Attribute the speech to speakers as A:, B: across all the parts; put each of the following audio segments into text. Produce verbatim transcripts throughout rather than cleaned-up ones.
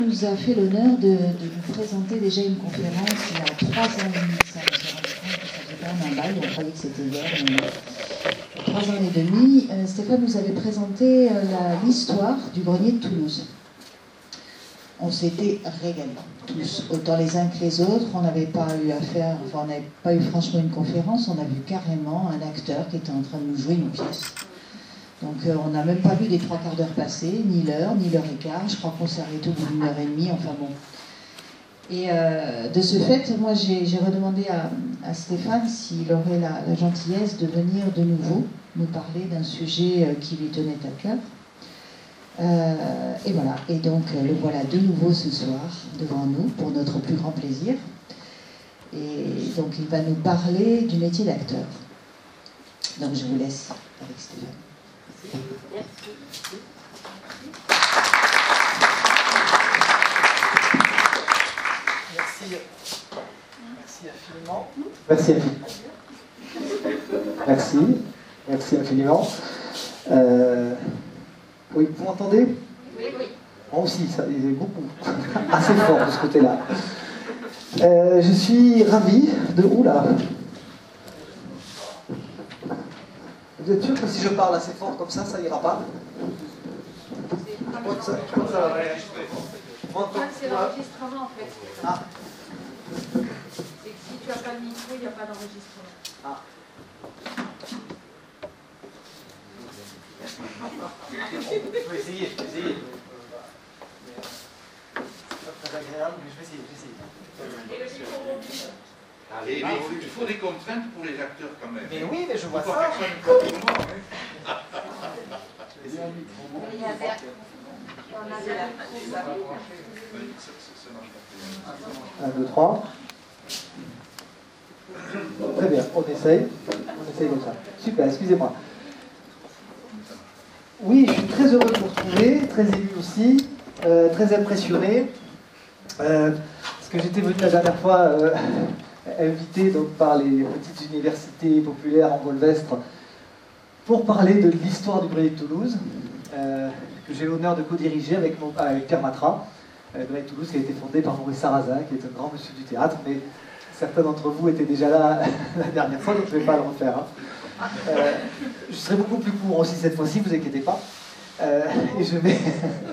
A: nous a fait l'honneur de, de nous présenter déjà une conférence il y a trois ans et demi. Ça, on s'est rendu compte que ça faisait quand même un bail, on croyait que c'était hier, mais trois ans et demi. Euh, Stéphane nous avait présenté euh, l'histoire du grenier de Toulouse. On s'était régalés, tous, autant les uns que les autres. On n'avait pas eu à faire, enfin, on n'avait pas eu franchement une conférence, on a vu carrément un acteur qui était en train de nous jouer une pièce. Donc euh, on n'a même pas vu les trois quarts d'heure passer, ni l'heure, ni l'heure et quart. Je crois qu'on s'est arrêté au bout d'une heure et demie, enfin bon. Et euh, de ce fait, moi j'ai redemandé à, à Stéphane s'il aurait la, la gentillesse de venir de nouveau nous parler d'un sujet euh, qui lui tenait à cœur. Euh, et voilà, et donc euh, le voilà de nouveau ce soir devant nous pour notre plus grand plaisir. Et donc il va nous parler du métier d'acteur. Donc je vous laisse avec Stéphane.
B: Merci. Merci. Merci infiniment. Merci infiniment. Merci. Merci infiniment. Euh, oui, vous m'entendez?
C: Oui, oui.
B: Moi aussi, ça il est beaucoup. Assez fort de ce côté-là. Euh, je suis ravi de... Oula. Vous êtes sûr que si je parle assez fort comme ça, ça ira pas? Je crois que ça, je crois que ça va enregistrer.
C: C'est l'enregistrement en fait.
B: Ah.
C: C'est que si tu n'as pas de micro, il n'y a pas d'enregistrement.
B: Ah. Je vais essayer, je vais essayer. C'est pas très agréable, mais je vais essayer, je vais essayer.
D: Allez, mais il faut, il faut des contraintes pour les acteurs quand même.
B: Mais oui, mais je vois
D: Faut
B: ça.
D: pas faire ça une fois pour le moment, hein.
C: Il y avait... On avait la
D: Oui, ça, ça, ça marche pas.
B: un, deux, trois. Très bien, on essaye. On essaye comme ça. Super, excusez-moi. Oui, je suis très heureux de vous retrouver, très ému aussi, euh, très impressionné. Euh, parce que j'étais venu la dernière fois euh, invité donc, par les petites universités populaires en Volvestre pour parler de l'histoire du grenier de Toulouse, euh, que j'ai l'honneur de co-diriger avec, mon, avec Pierre Matra. Le grenier de Toulouse qui a été fondé par Maurice Sarrazin, qui est un grand monsieur du théâtre, mais certains d'entre vous étaient déjà là la dernière fois, donc je ne vais pas le refaire. Hein. Euh, je serai beaucoup plus court aussi cette fois-ci, ne vous inquiétez pas. Euh, et, je vais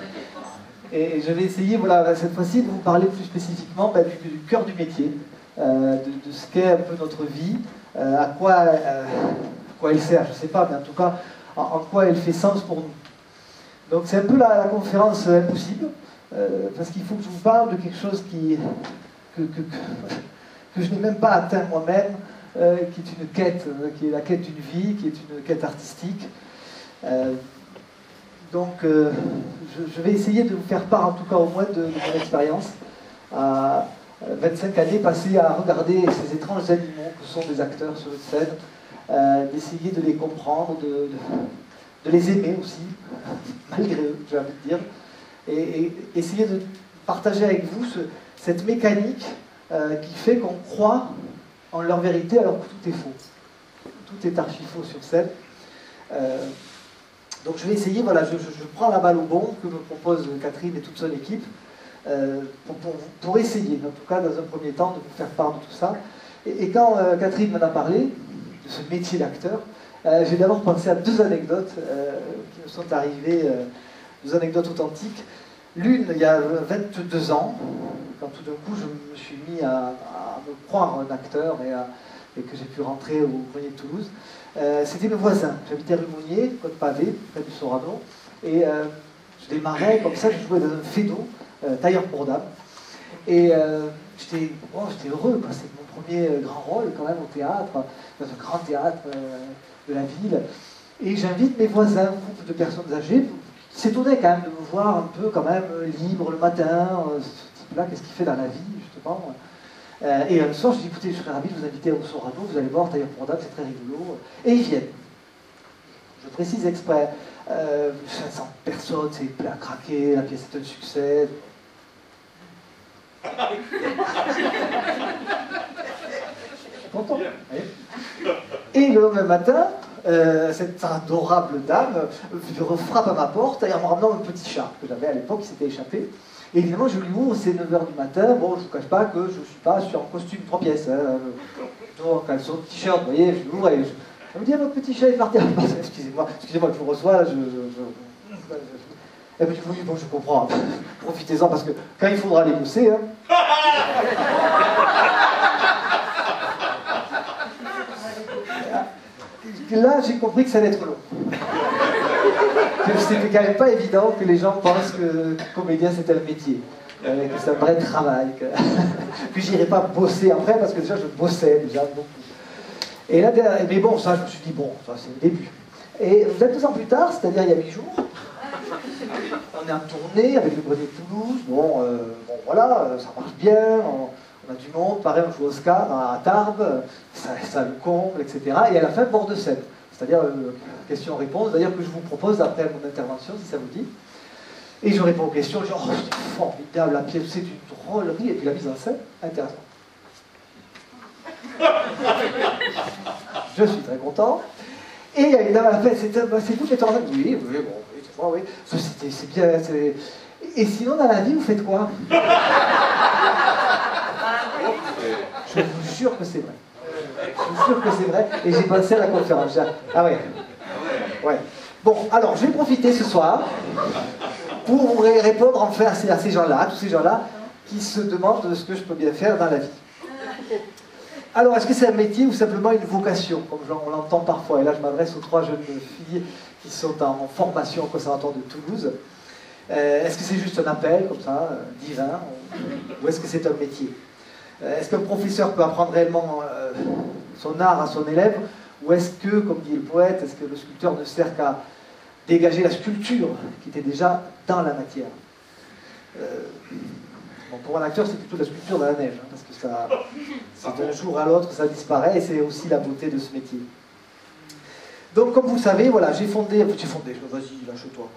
B: et je vais essayer, voilà, cette fois-ci, de vous parler plus spécifiquement bah, du, du cœur du métier, euh, de, de ce qu'est un peu notre vie, euh, à quoi, euh, à quoi elle sert, je ne sais pas, mais en tout cas, en, en quoi elle fait sens pour nous. Donc c'est un peu la, la conférence impossible, euh, parce qu'il faut que je vous parle de quelque chose qui, que, que, que, que je n'ai même pas atteint moi-même, Euh, qui est une quête, euh, qui est la quête d'une vie, qui est une quête artistique. Euh, donc, euh, je, je vais essayer de vous faire part, en tout cas au moins, de, de mon expérience à vingt-cinq années passées à regarder ces étranges animaux que sont des acteurs sur une scène, euh, d'essayer de les comprendre, de, de, de les aimer aussi, malgré eux, j'ai envie de dire, et, et essayer de partager avec vous ce, cette mécanique euh, qui fait qu'on croit en leur vérité alors que tout est faux. Tout est archi faux sur scène. Euh, donc je vais essayer, voilà, je, je, je prends la balle au bon que me propose Catherine et toute son équipe euh, pour, pour, pour essayer, en tout cas dans un premier temps, de vous faire part de tout ça. Et, et quand euh, Catherine m'en a parlé, de ce métier d'acteur, euh, j'ai d'abord pensé à deux anecdotes euh, qui me sont arrivées, euh, deux anecdotes authentiques. L'une, il y a vingt-deux ans, quand tout d'un coup je me suis mis à, à me croire un acteur et, à, et que j'ai pu rentrer au grenier de Toulouse, euh, c'était mes voisins. J'habitais rue Mounier, Côte-Pavé, près du Sorano, et euh, je démarrais comme ça, je jouais dans un fédo, euh, tailleur pour dames, et euh, j'étais oh, heureux, c'était mon premier grand rôle quand même au théâtre, dans un grand théâtre euh, de la ville, et j'invite mes voisins, un groupe de personnes âgées, qui s'étonnaient quand même de me voir un peu quand même libre le matin, euh, ce type-là, qu'est-ce qu'il fait dans la vie, justement. Euh, et un soir, je dis, écoutez, je serais ravi de vous inviter au Sorano, vous allez voir, tailleur pour dame, c'est très rigolo. Et ils viennent. Je précise exprès, euh, cinq cents personnes, c'est plein à craquer, la pièce est un succès. Content. Oui. Et le lendemain matin, euh, cette adorable dame me frappe à ma porte et en me ramenant un petit chat que j'avais à l'époque qui s'était échappé. Et évidemment, je lui ouvre, c'est neuf heures du matin. Bon, je ne vous cache pas que je ne suis pas, je suis en costume trois pièces. Hein, en caleçon, t-shirt, vous voyez, je lui ouvre et je, je me dis, ah, votre petit chat est parti. Excusez-moi, excusez-moi, je vous reçois, là, je... je, je, je... Et puis, oui, bon, je comprends. Profitez-en, parce que quand il faudra les bosser, hein... Là, j'ai compris que ça allait être long. C'était quand même pas évident que les gens pensent que comédien c'était un métier, euh, que c'est un vrai travail, que, que j'irais pas bosser après parce que déjà je bossais déjà beaucoup. Et là, mais bon, ça je me suis dit bon, ça c'est le début. Et deux ans plus tard, c'est-à-dire il y a huit jours, on est en tournée avec le Grenier de Toulouse. Bon, euh, bon voilà, ça marche bien. On, on a du monde, pareil, on joue au Oscar à Tarbes, ça, ça le comble, et cetera. Et à la fin, bord de scène. C'est-à-dire euh, question-réponse, d'ailleurs que je vous propose après mon intervention, si ça vous dit. Et je réponds aux questions, je dis, oh, c'est formidable, la pièce, c'est une drôlerie, et puis la mise en scène, intéressant. Je suis très content. Et il y a une dame à la fin, c'est vous qui êtes en train de... Oui, oui, bon, oui, c'est moi, oui. C'est bien, c'est... Et sinon, dans la vie, vous faites quoi? Je vous jure que c'est vrai. Je vous jure que c'est vrai, et j'ai pensé à la conférence. Ah ouais. Ouais. Bon, alors, je vais profiter ce soir pour vous répondre enfin à ces, à ces gens-là, à tous ces gens-là qui se demandent ce que je peux bien faire dans la vie. Alors, est-ce que c'est un métier ou simplement une vocation, comme on l'entend parfois? Et là, je m'adresse aux trois jeunes filles qui sont en formation au Conservatoire de Toulouse. Euh, est-ce que c'est juste un appel, comme ça, euh, divin, ou, ou est-ce que c'est un métier? euh, Est-ce qu'un professeur peut apprendre réellement euh, son art à son élève? Ou est-ce que, comme dit le poète, est-ce que le sculpteur ne sert qu'à dégager la sculpture qui était déjà dans la matière? euh, bon, Pour un acteur, c'est plutôt la sculpture dans la neige, hein, parce que ça, c'est d'un jour à l'autre, ça disparaît, et c'est aussi la beauté de ce métier. Donc, comme vous le savez, voilà, j'ai fondé, j'ai fondé, vas-y, lâche-toi.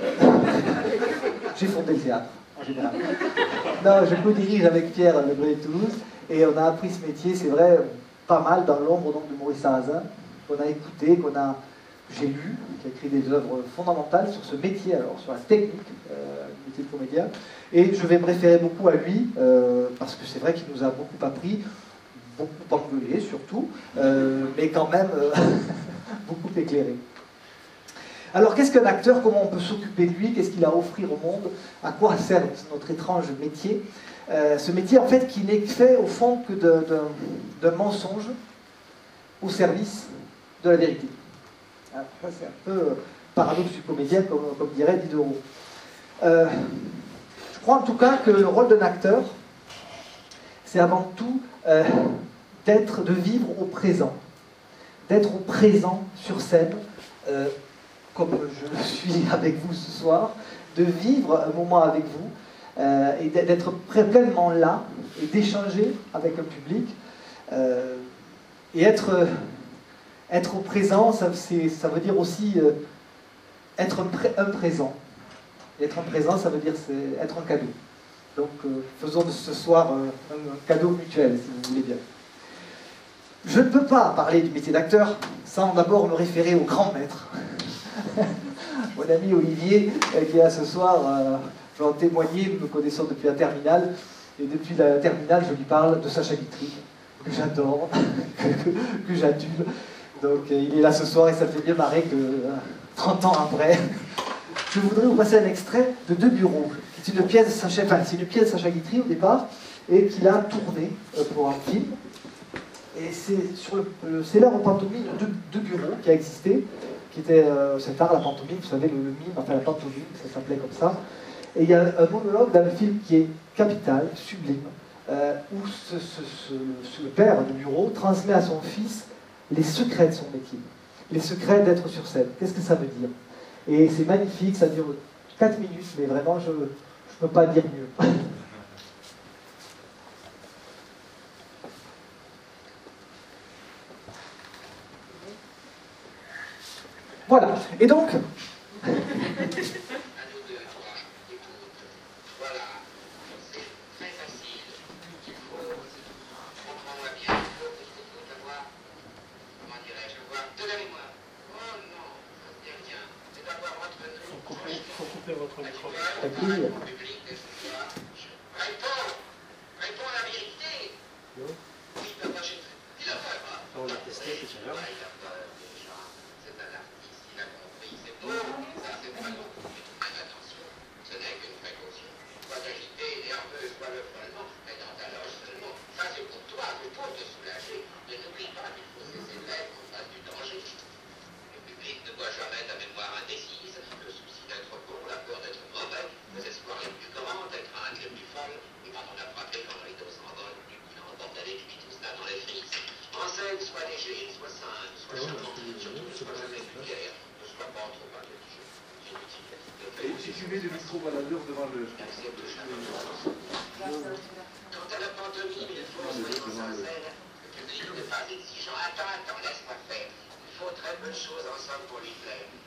B: J'ai fondé le théâtre, en général. Non, je co-dirige avec Pierre le Grenier de Toulouse, et on a appris ce métier, c'est vrai, pas mal dans l'ombre donc, de Maurice Sarrazin, qu'on a écouté, qu'on a, j'ai lu, qui a écrit des œuvres fondamentales sur ce métier, alors sur la technique euh, du métier de comédien, et je vais me référer beaucoup à lui, euh, parce que c'est vrai qu'il nous a beaucoup appris, beaucoup engueulé surtout, euh, mais quand même euh, beaucoup éclairé. Alors qu'est-ce qu'un acteur? Comment on peut s'occuper de lui? Qu'est-ce qu'il a à offrir au monde? À quoi sert notre étrange métier? euh, Ce métier en fait qui n'est fait au fond que d'un mensonge au service de la vérité. Alors, ça c'est un peu euh, paradoxe du comédien, comme, comme dirait Diderot. Euh, je crois en tout cas que le rôle d'un acteur, c'est avant tout euh, d'être, de vivre au présent, d'être au présent sur scène, euh, comme je suis avec vous ce soir, de vivre un moment avec vous, euh, et d'être pleinement là, et d'échanger avec un public, euh, et être, euh, être au présent, ça, ça veut dire aussi euh, être un, pré, un présent. Et être un présent, ça veut dire être un cadeau. Donc euh, faisons de ce soir euh, un, un cadeau mutuel, si vous voulez bien. Je ne peux pas parler du métier d'acteur sans d'abord me référer au grand maître. Mon ami Olivier, euh, qui est là ce soir, euh, je vais en témoigner, nous nous connaissons depuis la terminale, et depuis la terminale, je lui parle de Sacha Guitry, que j'adore, que, que, que j'adule. Donc euh, il est là ce soir et ça me fait bien marrer que euh, trente ans après, je voudrais vous passer un extrait de Deux bureaux, qui est une pièce de Sacha, enfin, c'est une pièce de Sacha Guitry au départ, et qu'il a tournée euh, pour un film. Et c'est sur le, le célèbre pantomime de Deux bureaux qui a existé, qui était euh, cet art, la pantomime, vous savez, le, le mime, enfin la pantomime, ça s'appelait comme ça. Et il y a un monologue dans le film qui est capital, sublime, euh, où ce, ce, ce, ce, le père de bureau transmet à son fils les secrets de son métier, les secrets d'être sur scène. Qu'est-ce que ça veut dire? Et c'est magnifique, ça dure quatre minutes, mais vraiment, je ne peux pas dire mieux. Voilà, et donc...
E: mets le micro-baladeur devant le...
F: Quant à la pantomime, il faut, soyons sincères, le public n'est pas exigeant. Attends, attends, laisse-moi faire. Il faut très peu de choses ensemble pour lui plaire.